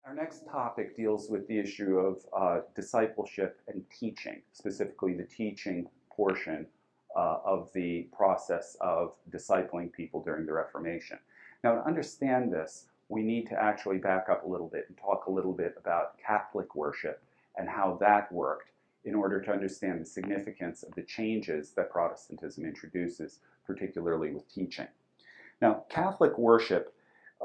Our next topic deals with the issue of discipleship and teaching, specifically the teaching portion of the process of discipling people during the Reformation. Now, to understand this, we need to actually back up a little bit and talk a little bit about Catholic worship and how that worked in order to understand the significance of the changes that Protestantism introduces, particularly with teaching. Now, Catholic worship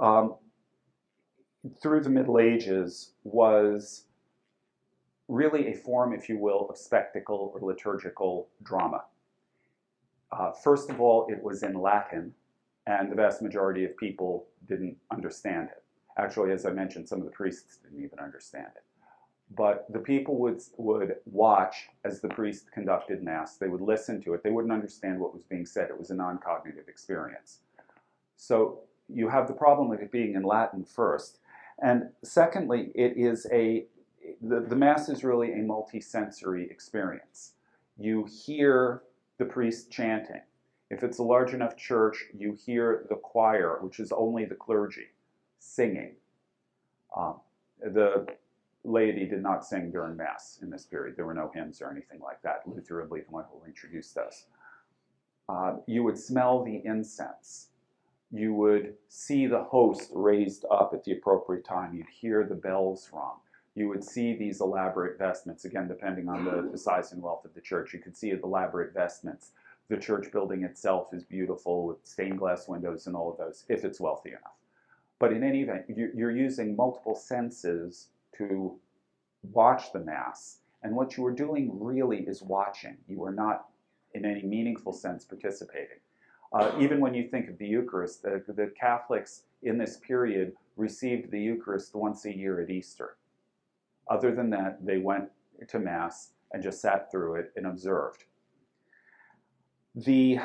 through the Middle Ages was really a form, if you will, of spectacle or liturgical drama. First of all, it was in Latin, and the vast majority of people didn't understand it. Actually, as I mentioned, some of the priests didn't even understand it. But the people would watch as the priest conducted Mass. They would listen to it. They wouldn't understand what was being said. It was a non-cognitive experience. So you have the problem of it being in Latin first. And secondly, the Mass is really a multi-sensory experience. You hear the priest chanting. If it's a large enough church, you hear the choir, which is only the clergy, singing. The laity did not sing during Mass in this period. There were no hymns or anything like that. Luther would be the one who introduced those. You would smell the incense. You would see the host raised up at the appropriate time. You'd hear the bells rung. You would see these elaborate vestments, again, depending on the size and wealth of the church. You could see elaborate vestments. The church building itself is beautiful with stained glass windows and all of those, if it's wealthy enough. But in any event, you're using multiple senses to watch the Mass. And what you are doing really is watching. You are not, in any meaningful sense, participating. Even when you think of the Eucharist, the Catholics in this period received the Eucharist once a year at Easter. Other than that, they went to Mass and just sat through it and observed. In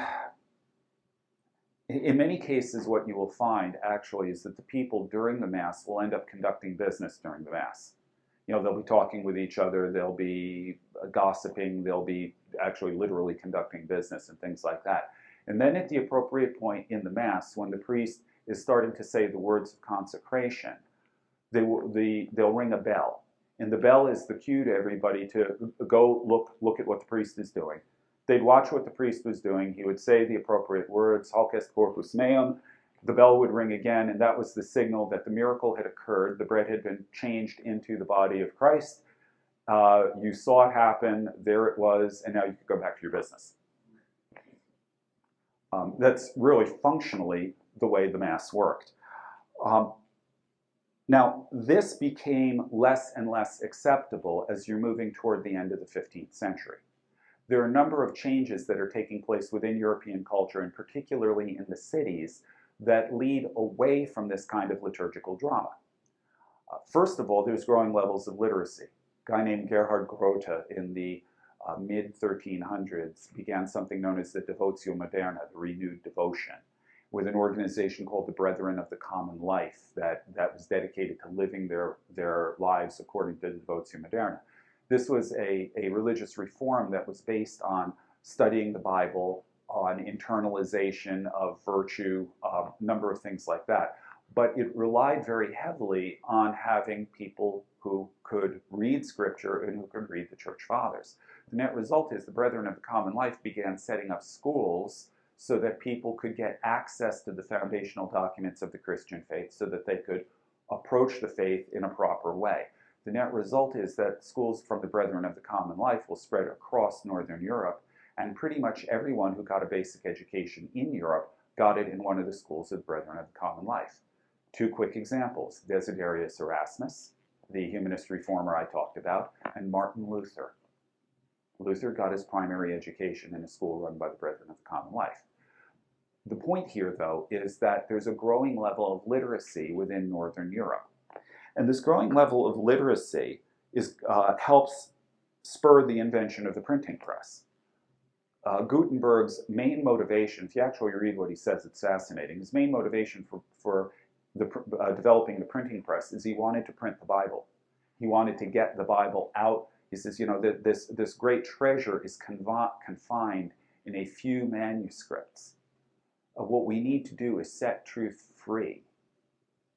many cases, what you will find actually is that the people during the Mass will end up conducting business during the Mass. You know, they'll be talking with each other, they'll be gossiping, they'll be actually literally conducting business and things like that. And then at the appropriate point in the Mass, when the priest is starting to say the words of consecration, they'll ring a bell. And the bell is the cue to everybody to go look at what the priest is doing. They'd watch what the priest was doing. He would say the appropriate words, Hoc est corpus meum. The bell would ring again, and that was the signal that the miracle had occurred. The bread had been changed into the body of Christ. You saw it happen. There it was, and now you could go back to your business. That's really functionally the way the Mass worked. Now, this became less and less acceptable as you're moving toward the end of the 15th century. There are a number of changes that are taking place within European culture, and particularly in the cities, that lead away from this kind of liturgical drama. First of all, there's growing levels of literacy. A guy named Gerhard Grote in the mid-1300s began something known as the Devotio Moderna, the renewed devotion, with an organization called the Brethren of the Common Life that was dedicated to living their lives according to the Devotio Moderna. This was a religious reform that was based on studying the Bible, on internalization of virtue, a number of things like that. But it relied very heavily on having people who could read Scripture and who could read the Church Fathers. The net result is the Brethren of the Common Life began setting up schools so that people could get access to the foundational documents of the Christian faith so that they could approach the faith in a proper way. The net result is that schools from the Brethren of the Common Life will spread across Northern Europe, and pretty much everyone who got a basic education in Europe got it in one of the schools of the Brethren of the Common Life. Two quick examples: Desiderius Erasmus, the humanist reformer I talked about, and Martin Luther. Luther got his primary education in a school run by the Brethren of the Common Life. The point here, though, is that there's a growing level of literacy within Northern Europe. And this growing level of literacy helps spur the invention of the printing press. Gutenberg's main motivation, if you actually read what he says, it's fascinating. His main motivation for developing the printing press is he wanted to print the Bible. He wanted to get the Bible out. He says, you know, this great treasure is confined in a few manuscripts. What we need to do is set truth free.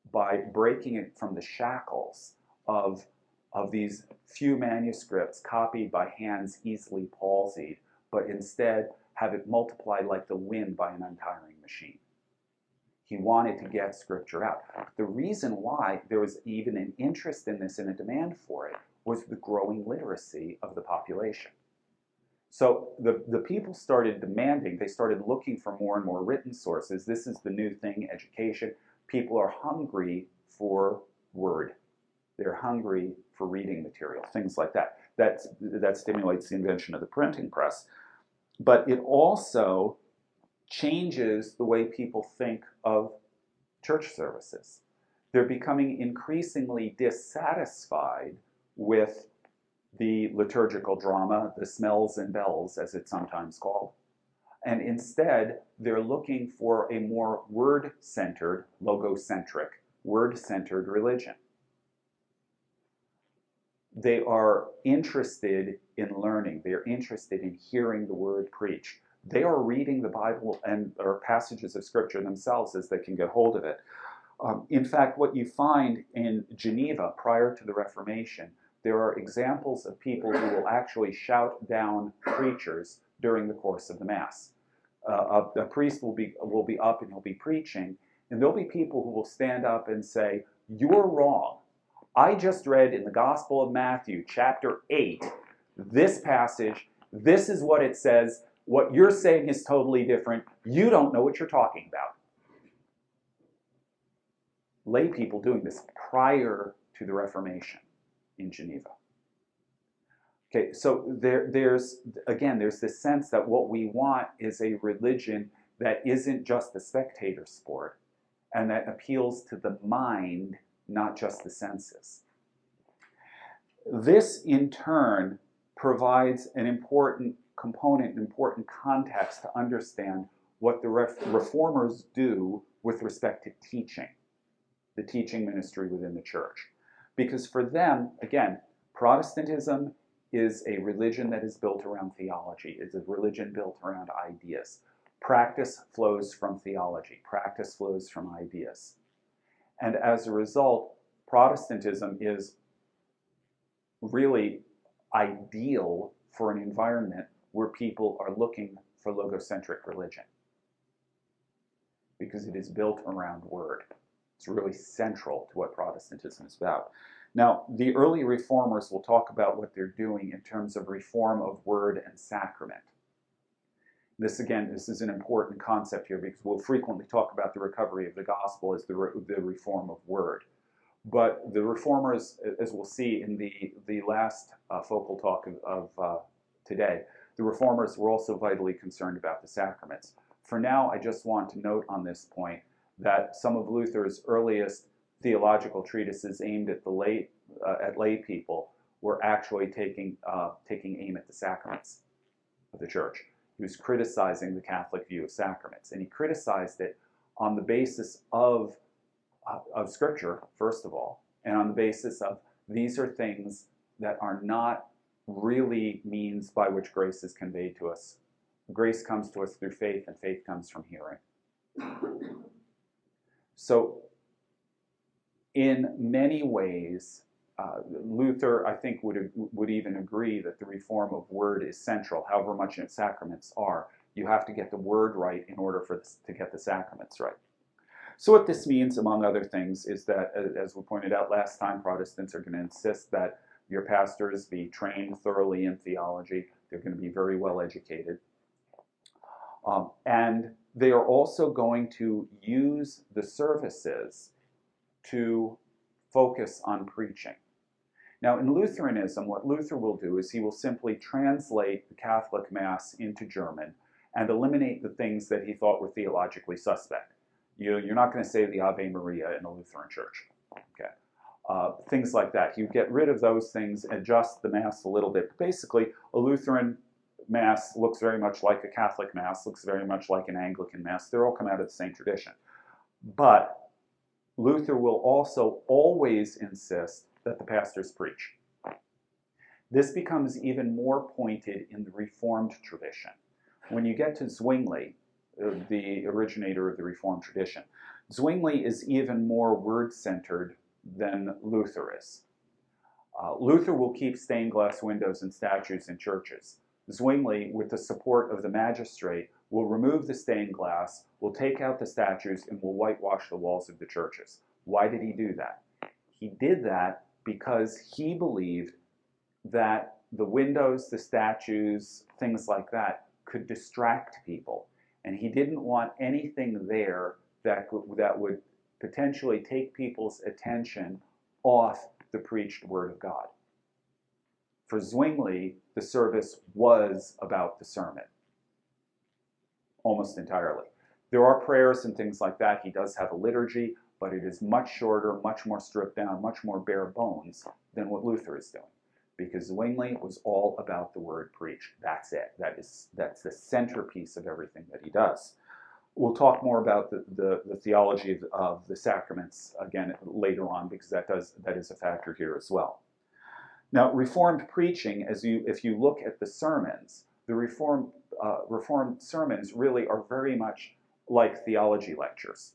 by breaking it from the shackles of these few manuscripts copied by hands easily palsied, but instead have it multiply like the wind by an untiring machine. He wanted to get Scripture out. The reason why there was even an interest in this and a demand for it was the growing literacy of the population. So the people started demanding, they started looking for more and more written sources. This is the new thing, education. People are hungry for word. They're hungry for reading material, things like that. That stimulates the invention of the printing press. But it also changes the way people think of church services. They're becoming increasingly dissatisfied with the liturgical drama, the smells and bells, as it's sometimes called. And instead, they're looking for a more word-centered, logocentric, word-centered religion. They are interested in learning. They're interested in hearing the word preached. They are reading the Bible or passages of Scripture themselves as they can get hold of it. In fact, what you find in Geneva prior to the Reformation, there are examples of people who will actually shout down preachers during the course of the Mass. A priest will be up and he'll be preaching, and there'll be people who will stand up and say, "You're wrong. I just read in the Gospel of Matthew, chapter 8, this passage. This is what it says. What you're saying is totally different. You don't know what you're talking about." Lay people doing this prior to the Reformation in Geneva. Okay, so there's this sense that what we want is a religion that isn't just a spectator sport and that appeals to the mind, not just the senses. This, in turn, provides an important component, an important context to understand what the reformers do with respect to teaching, the teaching ministry within the church. Because for them, again, Protestantism is a religion that is built around theology. It's a religion built around ideas. Practice flows from theology. Practice flows from ideas. And as a result, Protestantism is really ideal for an environment where people are looking for logocentric religion, because it is built around word. It's really central to what Protestantism is about. Now, the early reformers will talk about what they're doing in terms of reform of word and sacrament. This is an important concept here, because we'll frequently talk about the recovery of the gospel as the reform of word. But the reformers, as we'll see in the last focal talk of today, the reformers were also vitally concerned about the sacraments. For now, I just want to note on this point that some of Luther's earliest theological treatises aimed at lay people were actually taking aim at the sacraments of the church. He was criticizing the Catholic view of sacraments, and he criticized it on the basis of Scripture, first of all, and on the basis of these are things that are not really means by which grace is conveyed to us. Grace comes to us through faith, and faith comes from hearing. So, in many ways, Luther, I think, would even agree that the reform of word is central, however much its sacraments are. You have to get the word right in order to get the sacraments right. So what this means, among other things, is that, as we pointed out last time, Protestants are going to insist that your pastors be trained thoroughly in theology. They're going to be very well educated. And they are also going to use the services to focus on preaching. Now, in Lutheranism, what Luther will do is he will simply translate the Catholic Mass into German and eliminate the things that he thought were theologically suspect. You're not going to say the Ave Maria in a Lutheran church. Okay. Things like that. You get rid of those things, adjust the Mass a little bit. Basically, a Lutheran Mass looks very much like a Catholic Mass, looks very much like an Anglican Mass. They're all come out of the same tradition. But Luther will also always insist that the pastors preach. This becomes even more pointed in the Reformed tradition. When you get to Zwingli, the originator of the Reformed tradition, Zwingli is even more word-centered than Luther is. Luther will keep stained glass windows and statues in churches. Zwingli, with the support of the magistrate, will remove the stained glass, will take out the statues, and will whitewash the walls of the churches. Why did he do that? He did that because he believed that the windows, the statues, things like that could distract people. And he didn't want anything there that would potentially take people's attention off the preached Word of God. For Zwingli, the service was about the sermon, almost entirely. There are prayers and things like that. He does have a liturgy, but it is much shorter, much more stripped down, much more bare bones than what Luther is doing. Because Zwingli was all about the word preached. That's it. That's the centerpiece of everything that he does. We'll talk more about the theology of the sacraments again later on, because that is a factor here as well. Now, Reformed preaching, if you look at the sermons, the Reformed sermons really are very much like theology lectures.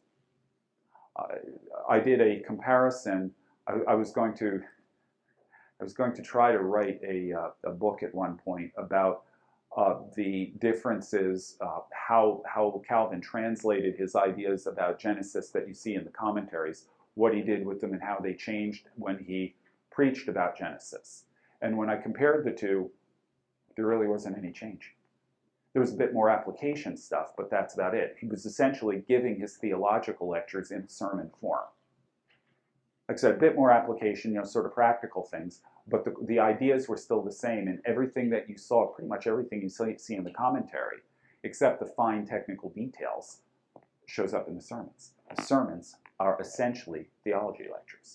I did a comparison. I was going to try to write a book at one point about the differences, how Calvin translated his ideas about Genesis that you see in the commentaries, what he did with them and how they changed when he preached about Genesis. And when I compared the two, there really wasn't any change. There was a bit more application stuff, but that's about it. He was essentially giving his theological lectures in sermon form. Like I said, a bit more application, sort of practical things, but the ideas were still the same, and everything that you saw, pretty much everything you see in the commentary, except the fine technical details, shows up in the sermons. The sermons are essentially theology lectures.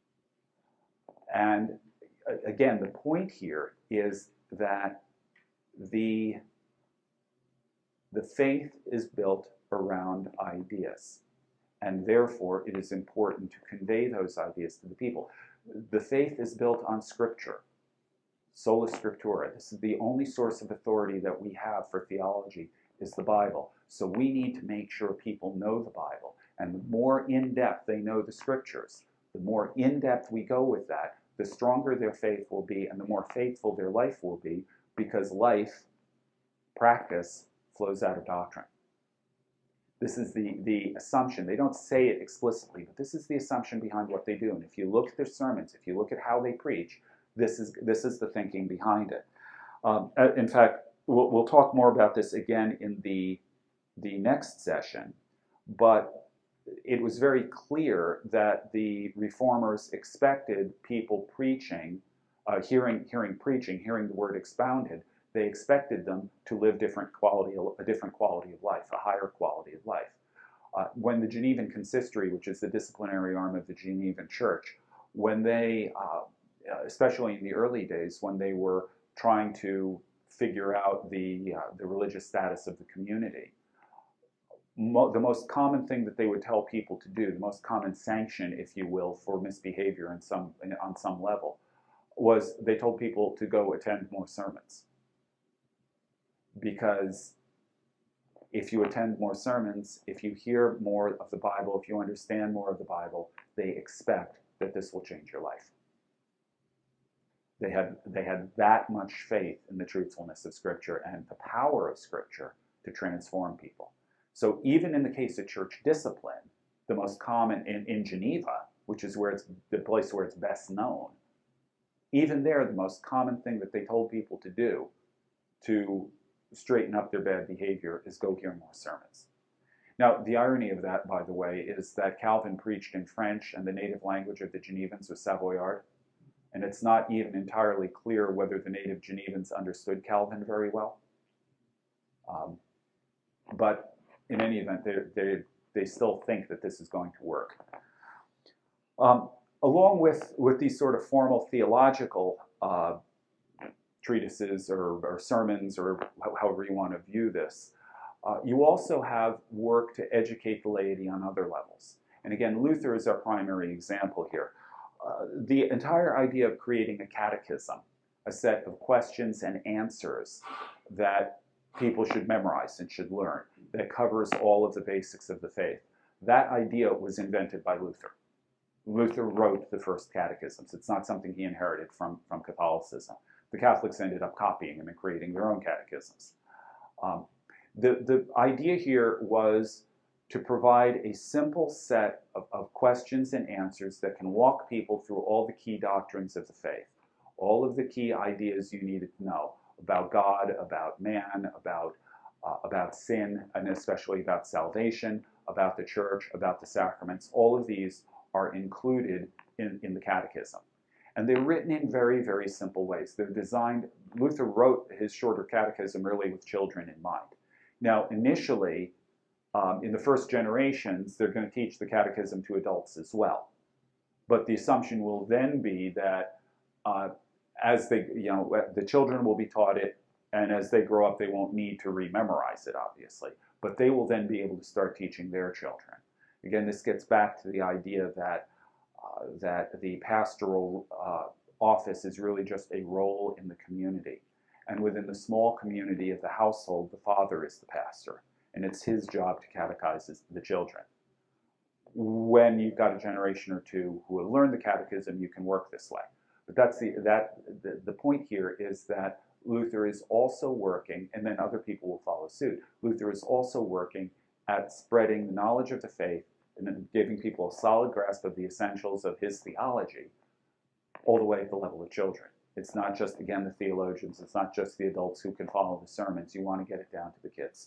And again, the point here is that the faith is built around ideas, and therefore it is important to convey those ideas to the people. The faith is built on Scripture, sola scriptura. This is the only source of authority that we have for theology, is the Bible. So we need to make sure people know the Bible, and the more in-depth they know the Scriptures, the more in-depth we go with that, the stronger their faith will be, and the more faithful their life will be, because life, practice, flows out of doctrine. This is the assumption. They don't say it explicitly, but this is the assumption behind what they do. And if you look at their sermons, if you look at how they preach, this is the thinking behind it. In fact, we'll talk more about this again in the next session, but it was very clear that the reformers expected people preaching, hearing preaching, hearing the word expounded. They expected them to live a different quality of life, a higher quality of life. When the Genevan Consistory, which is the disciplinary arm of the Genevan Church, when they, especially in the early days, when they were trying to figure out the religious status of the community, the most common thing that they would tell people to do, the most common sanction, if you will, for misbehavior on some level, was they told people to go attend more sermons. Because if you attend more sermons, if you hear more of the Bible, if you understand more of the Bible, they expect that this will change your life. They had that much faith in the truthfulness of Scripture and the power of Scripture to transform people. So even in the case of church discipline, the most common in Geneva, which is where it's the place where it's best known, even there, the most common thing that they told people to do to straighten up their bad behavior is go hear more sermons. Now, the irony of that, by the way, is that Calvin preached in French, and the native language of the Genevans was Savoyard, and it's not even entirely clear whether the native Genevans understood Calvin very well. But in any event, they still think that this is going to work. Along with these sort of formal theological treatises or sermons, or however you want to view this, you also have work to educate the laity on other levels. And again, Luther is our primary example here. The entire idea of creating a catechism, a set of questions and answers that people should memorize and should learn, that covers all of the basics of the faith. That idea was invented by Luther. Luther wrote the first catechisms. It's not something he inherited from Catholicism. The Catholics ended up copying him and creating their own catechisms. The idea here was to provide a simple set of questions and answers that can walk people through all the key doctrines of the faith, all of the key ideas you needed to know about God, about man, about sin, and especially about salvation, about the church, about the sacraments. All of these are included in the catechism. And they're written in very, very simple ways. They're designed, Luther wrote his shorter catechism really with children in mind. Now, initially, in the first generations, they're going to teach the catechism to adults as well. But the assumption will then be that as they, the children will be taught it, and as they grow up, they won't need to rememorize it, obviously. But they will then be able to start teaching their children. Again, this gets back to the idea that the pastoral office is really just a role in the community. And within the small community of the household, the father is the pastor, and it's his job to catechize the children. When you've got a generation or two who have learned the catechism, you can work this way. But that's the point here is that Luther is also working, and then other people will follow suit. Luther is also working at spreading the knowledge of the faith and then giving people a solid grasp of the essentials of his theology all the way at the level of children. It's not just, again, the theologians. It's not just the adults who can follow the sermons. You want to get it down to the kids.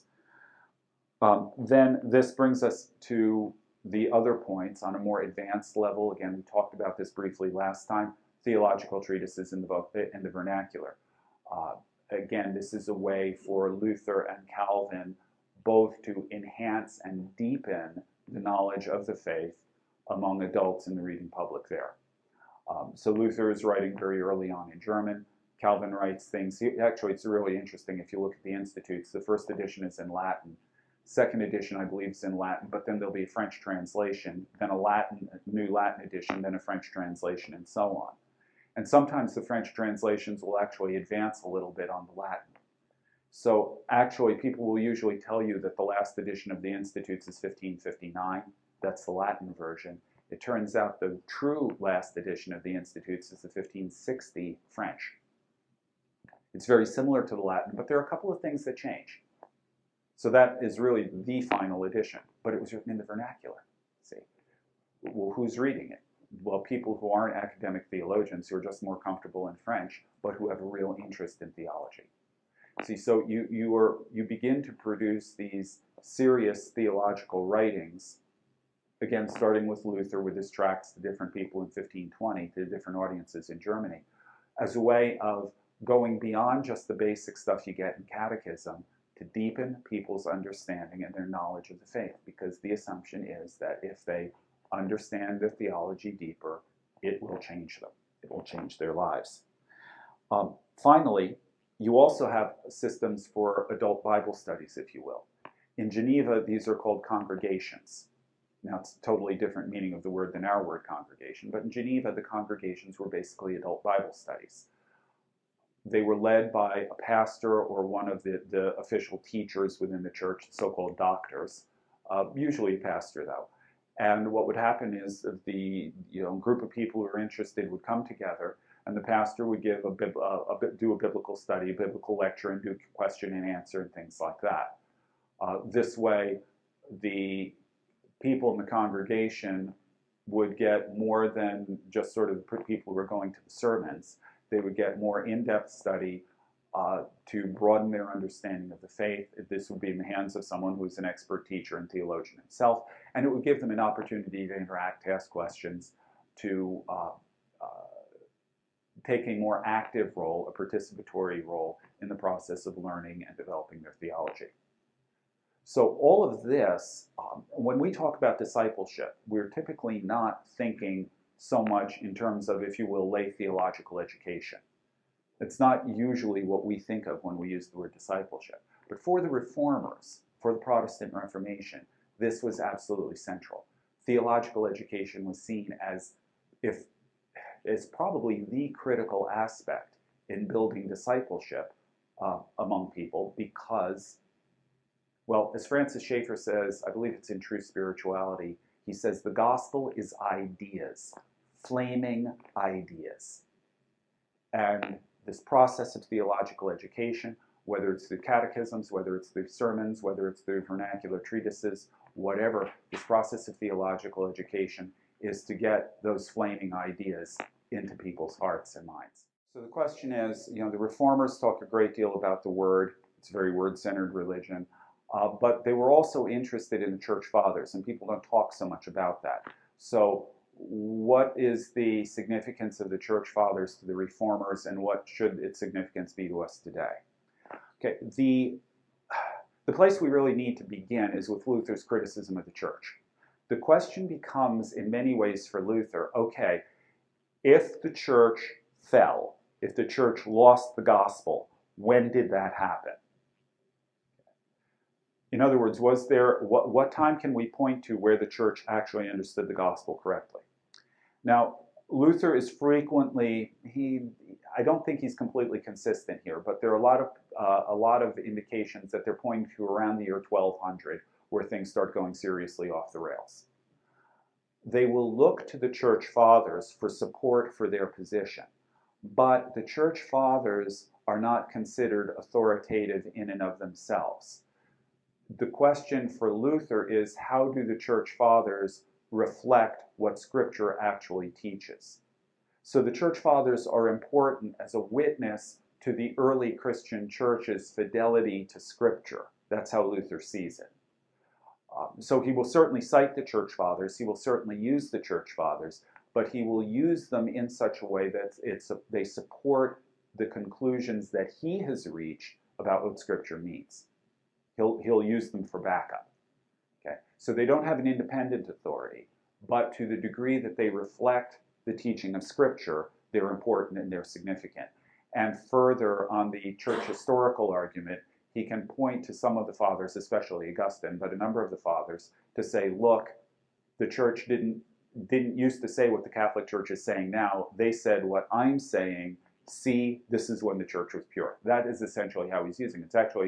Then this brings us to the other points on a more advanced level. Again, we talked about this briefly last time, theological treatises in the vernacular. Again, this is a way for Luther and Calvin both to enhance and deepen the knowledge of the faith among adults in the reading public there. So Luther is writing very early on in German. Calvin writes things. Actually, it's really interesting if you look at the Institutes. The first edition is in Latin. Second edition, I believe, is in Latin, but then there'll be a French translation, then a new Latin edition, then a French translation, and so on. And sometimes the French translations will actually advance a little bit on the Latin. So actually, people will usually tell you that the last edition of the Institutes is 1559. That's the Latin version. It turns out the true last edition of the Institutes is the 1560 French. It's very similar to the Latin, but there are a couple of things that change. So that is really the final edition, but it was written in the vernacular. See, well, who's reading it? Well, people who aren't academic theologians, who are just more comfortable in French, but who have a real interest in theology. See, so you begin to produce these serious theological writings, again, starting with Luther with his tracts to different people in 1520, to different audiences in Germany, as a way of going beyond just the basic stuff you get in catechism to deepen people's understanding and their knowledge of the faith, because the assumption is that if they understand the theology deeper, it will change them. It will change their lives. Finally, you also have systems for adult Bible studies, if you will. In Geneva, these are called congregations. Now, it's a totally different meaning of the word than our word congregation, but in Geneva, the congregations were basically adult Bible studies. They were led by a pastor or one of the official teachers within the church, so-called doctors, usually a pastor, though. And what would happen is the group of people who are interested would come together, and the pastor would give do a biblical study, a biblical lecture, and do question and answer and things like that. This way, the people in the congregation would get more than just sort of the people who were going to the sermons. They would get more in-depth study to broaden their understanding of the faith. This would be in the hands of someone who's an expert teacher and theologian himself, and it would give them an opportunity to interact, to ask questions, to take a more active role, a participatory role in the process of learning and developing their theology. So all of this, when we talk about discipleship, we're typically not thinking so much in terms of, if you will, lay theological education. It's not usually what we think of when we use the word discipleship. But for the Reformers, for the Protestant Reformation, this was absolutely central. Theological education was seen as probably the critical aspect in building discipleship among people, because Well, as Francis Schaeffer says, I believe it's in True Spirituality, he says the gospel is ideas, flaming ideas. And this process of theological education, whether it's through catechisms, whether it's through sermons, whether it's through vernacular treatises, whatever, this process of theological education is to get those flaming ideas into people's hearts and minds. So the question is, the Reformers talk a great deal about the Word. It's a very word-centered religion. But they were also interested in the Church Fathers, and people don't talk so much about that. So what is the significance of the Church Fathers to the Reformers, and what should its significance be to us today? Okay, the place we really need to begin is with Luther's criticism of the Church. The question becomes, in many ways for Luther, okay, if the Church fell, if the Church lost the gospel, when did that happen? In other words, was there, what time can we point to where the Church actually understood the gospel correctly? Now, Luther is frequently, I don't think he's completely consistent here, but there are a lot of indications that they're pointing to around the year 1200 where things start going seriously off the rails. They will look to the Church Fathers for support for their position, but the Church Fathers are not considered authoritative in and of themselves. The question for Luther is, how do the Church Fathers reflect what Scripture actually teaches? So the Church Fathers are important as a witness to the early Christian church's fidelity to Scripture. That's how Luther sees it. So he will certainly cite the Church Fathers, he will certainly use the Church Fathers, but he will use them in such a way that they support the conclusions that he has reached about what Scripture means. He'll use them for backup. Okay? So they don't have an independent authority, but to the degree that they reflect the teaching of Scripture, they're important and they're significant. And further, on the church historical argument, he can point to some of the fathers, especially Augustine, but a number of the fathers, to say, look, the church didn't used to say what the Catholic Church is saying now. They said what I'm saying. See, this is when the church was pure. That is essentially how he's using it. It's actually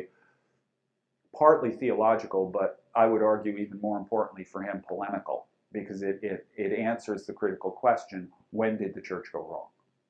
partly theological, but I would argue even more importantly for him, polemical, because it answers the critical question, when did the church go wrong?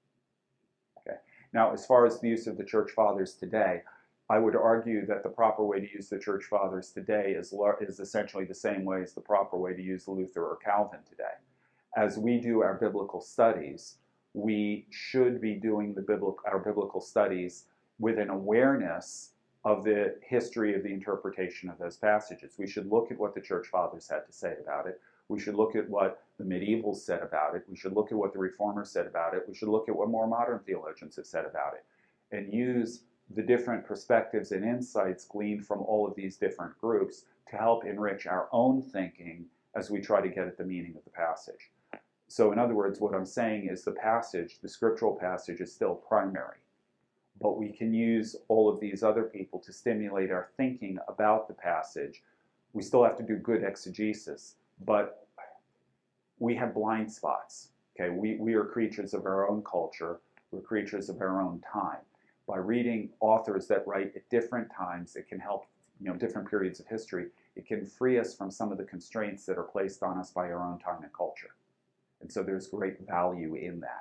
Okay. Now, as far as the use of the Church Fathers today, I would argue that the proper way to use the Church Fathers today is essentially the same way as the proper way to use Luther or Calvin today. As we do our biblical studies, we should be doing our biblical studies with an awareness of the history of the interpretation of those passages. We should look at what the Church Fathers had to say about it. We should look at what the medievals said about it. We should look at what the Reformers said about it. We should look at what more modern theologians have said about it, and use the different perspectives and insights gleaned from all of these different groups to help enrich our own thinking as we try to get at the meaning of the passage. So in other words, what I'm saying is the scriptural passage is still primary, but we can use all of these other people to stimulate our thinking about the passage. We still have to do good exegesis, but we have blind spots. Okay, we are creatures of our own culture. We're creatures of our own time. By reading authors that write at different times, it can help, different periods of history. It can free us from some of the constraints that are placed on us by our own time and culture. And so there's great value in that.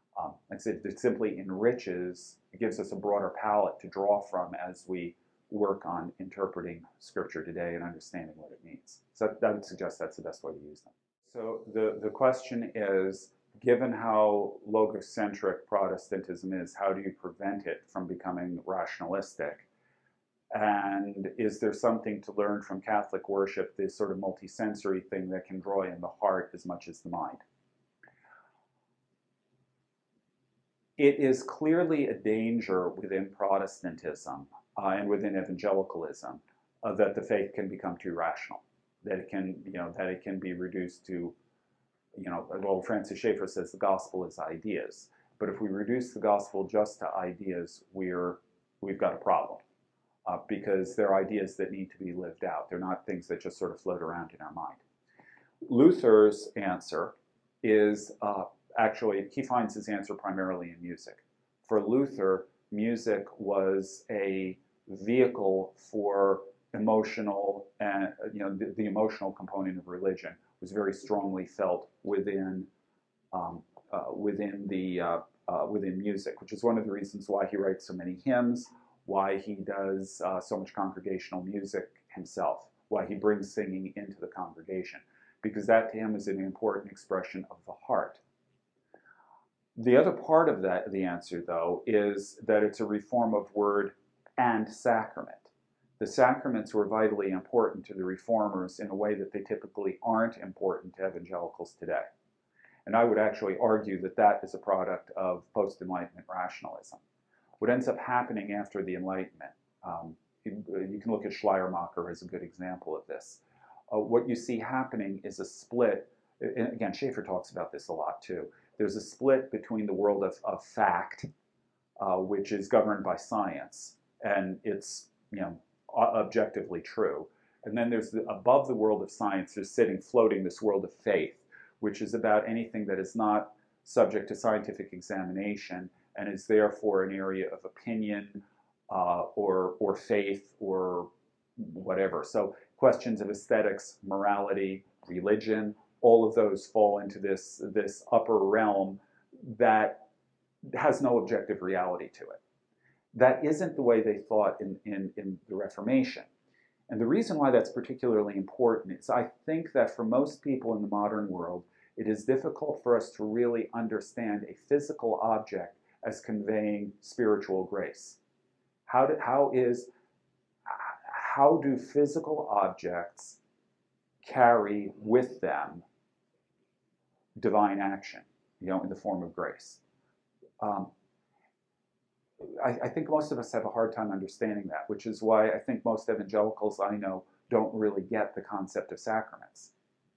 It simply enriches, it gives us a broader palette to draw from as we work on interpreting Scripture today and understanding what it means. So I would suggest that's the best way to use them. So the question is, given how logocentric Protestantism is, how do you prevent it from becoming rationalistic? And is there something to learn from Catholic worship, this sort of multisensory thing that can draw in the heart as much as the mind? It is clearly a danger within Protestantism and within evangelicalism that the faith can become too rational, that it can be reduced to, well, Francis Schaeffer says the gospel is ideas, but if we reduce the gospel just to ideas, we've got a problem because they're ideas that need to be lived out. They're not things that just sort of float around in our mind. Luther's answer is actually, he finds his answer primarily in music. For Luther, music was a vehicle for emotional and the emotional component of religion was very strongly felt within music, which is one of the reasons why he writes so many hymns, why he does so much congregational music himself, why he brings singing into the congregation, because that to him is an important expression of the heart. The other part of the answer, though, is that it's a reform of word and sacrament. The sacraments were vitally important to the reformers in a way that they typically aren't important to evangelicals today. And I would actually argue that that is a product of post-Enlightenment rationalism. What ends up happening after the Enlightenment, you can look at Schleiermacher as a good example of this. What you see happening is a split, and again, Schaeffer talks about this a lot too. There's a split between the world of fact, which is governed by science, and it's objectively true. And then there's above the world of science, there's floating this world of faith, which is about anything that is not subject to scientific examination and is therefore an area of opinion or faith or whatever. So questions of aesthetics, morality, religion, all of those fall into this upper realm that has no objective reality to it. That isn't the way they thought in the Reformation. And the reason why that's particularly important is I think that for most people in the modern world, it is difficult for us to really understand a physical object as conveying spiritual grace. How do physical objects carry with them divine action, in the form of grace? I think most of us have a hard time understanding that, which is why I think most evangelicals I know don't really get the concept of sacraments.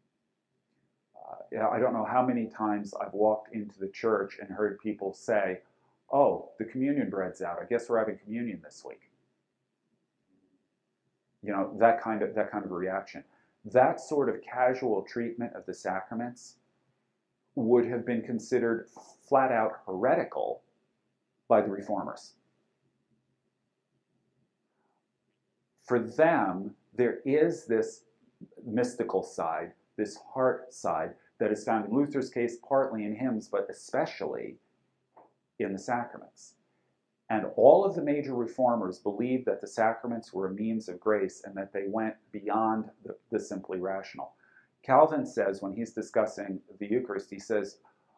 I don't know how many times I've walked into the church and heard people say, "Oh, the communion bread's out. I guess we're having communion this week." That kind of reaction. That sort of casual treatment of the sacraments would have been considered flat out heretical by the reformers. For them, there is this mystical side, this heart side, that is found in Luther's case, partly in hymns, but especially in the sacraments. And all of the major reformers believed that the sacraments were a means of grace and that they went beyond the simply rational. Calvin says, when he's discussing the Eucharist, he says,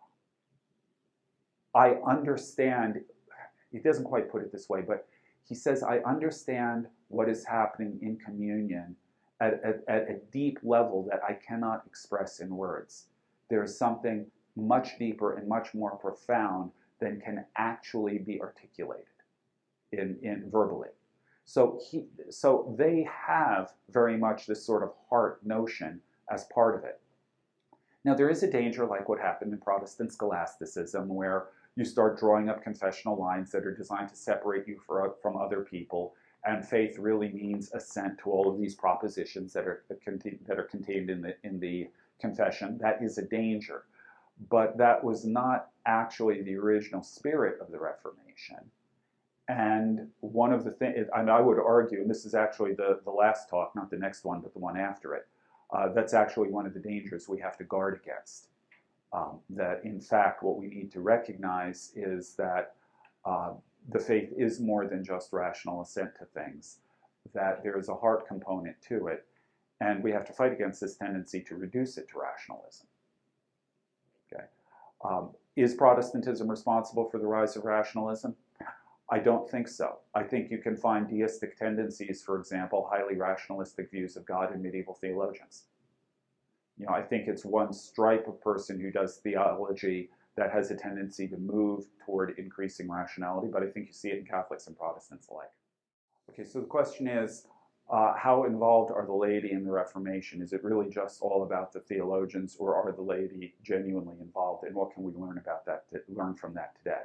I understand, he doesn't quite put it this way, but he says, I understand what is happening in communion at a deep level that I cannot express in words. There is something much deeper and much more profound than can actually be articulated in verbally. So they have very much this sort of heart notion as part of it. Now there is a danger, like what happened in Protestant scholasticism, where you start drawing up confessional lines that are designed to separate you from other people, and faith really means assent to all of these propositions that are contained in the confession. That is a danger, but that was not actually the original spirit of the Reformation. And one of the things, and I would argue, and this is actually the last talk, not the next one, but the one after it, that's actually one of the dangers we have to guard against. That in fact, what we need to recognize is that the faith is more than just rational assent to things, that there is a heart component to it, and we have to fight against this tendency to reduce it to rationalism. Okay. Is Protestantism responsible for the rise of rationalism? I don't think so. I think you can find deistic tendencies, for example, highly rationalistic views of God in medieval theologians. I think it's one stripe of person who does theology that has a tendency to move toward increasing rationality, but I think you see it in Catholics and Protestants alike. Okay, so the question is, how involved are the laity in the Reformation? Is it really just all about the theologians, or are the laity genuinely involved, and what can we learn from that today?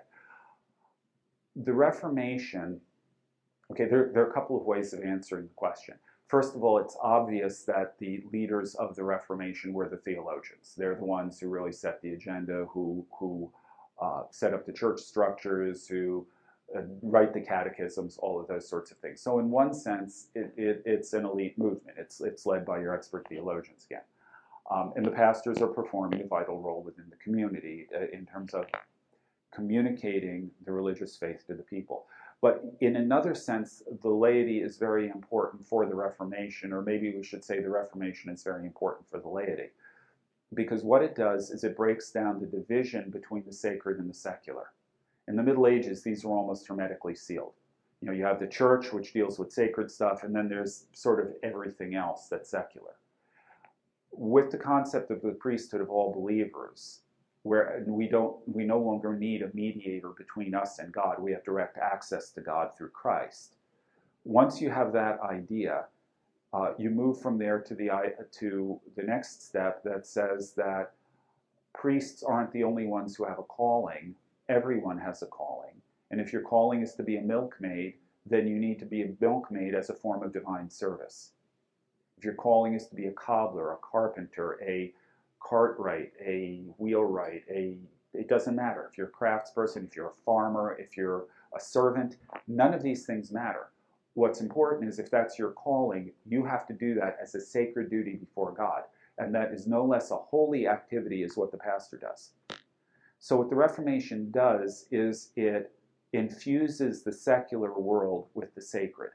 The Reformation, okay, there are a couple of ways of answering the question. First of all, it's obvious that the leaders of the Reformation were the theologians. They're the ones who really set the agenda, who set up the church structures, who write the catechisms, all of those sorts of things. So in one sense, it's an elite movement. It's led by your expert theologians again. And the pastors are performing a vital role within the community in terms of communicating the religious faith to the people. But in another sense, the laity is very important for the Reformation, or maybe we should say the Reformation is very important for the laity. Because what it does is it breaks down the division between the sacred and the secular. In the Middle Ages, these were almost hermetically sealed. You know, you have the church, which deals with sacred stuff, and then there's sort of everything else that's secular. With the concept of the priesthood of all believers, where we no longer need a mediator between us and God. We have direct access to God through Christ. Once you have that idea, you move from there to the next step that says that priests aren't the only ones who have a calling. Everyone has a calling. And if your calling is to be a milkmaid, then you need to be a milkmaid as a form of divine service. If your calling is to be a cobbler, a carpenter, a cartwright, a wheelwright, it doesn't matter. If you're a craftsperson, if you're a farmer, if you're a servant, none of these things matter. What's important is if that's your calling, you have to do that as a sacred duty before God. And that is no less a holy activity as what the pastor does. So what the Reformation does is it infuses the secular world with the sacred.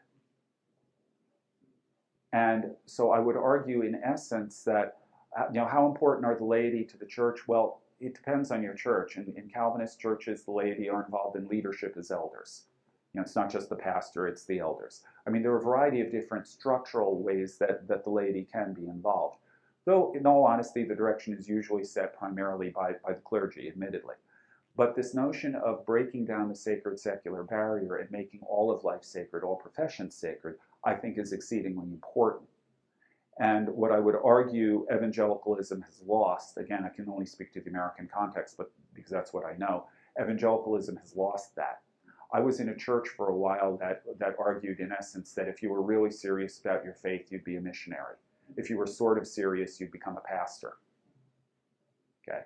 And so I would argue in essence that, how important are the laity to the church? Well, it depends on your church. In Calvinist churches, the laity are involved in leadership as elders. It's not just the pastor, it's the elders. I mean, there are a variety of different structural ways that the laity can be involved. Though, in all honesty, the direction is usually set primarily by the clergy, admittedly. But this notion of breaking down the sacred-secular barrier and making all of life sacred, all professions sacred, I think is exceedingly important. And what I would argue evangelicalism has lost, again, I can only speak to the American context, but because that's what I know, evangelicalism has lost that. I was in a church for a while that argued, in essence, that if you were really serious about your faith, you'd be a missionary. If you were sort of serious, you'd become a pastor. Okay?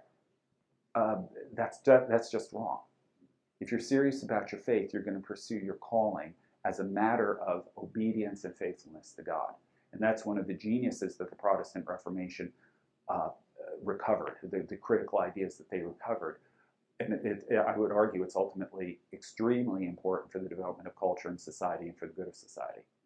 That's just wrong. If you're serious about your faith, you're going to pursue your calling as a matter of obedience and faithfulness to God. And that's one of the geniuses that the Protestant Reformation recovered, the critical ideas that they recovered. And I would argue it's ultimately extremely important for the development of culture and society and for the good of society.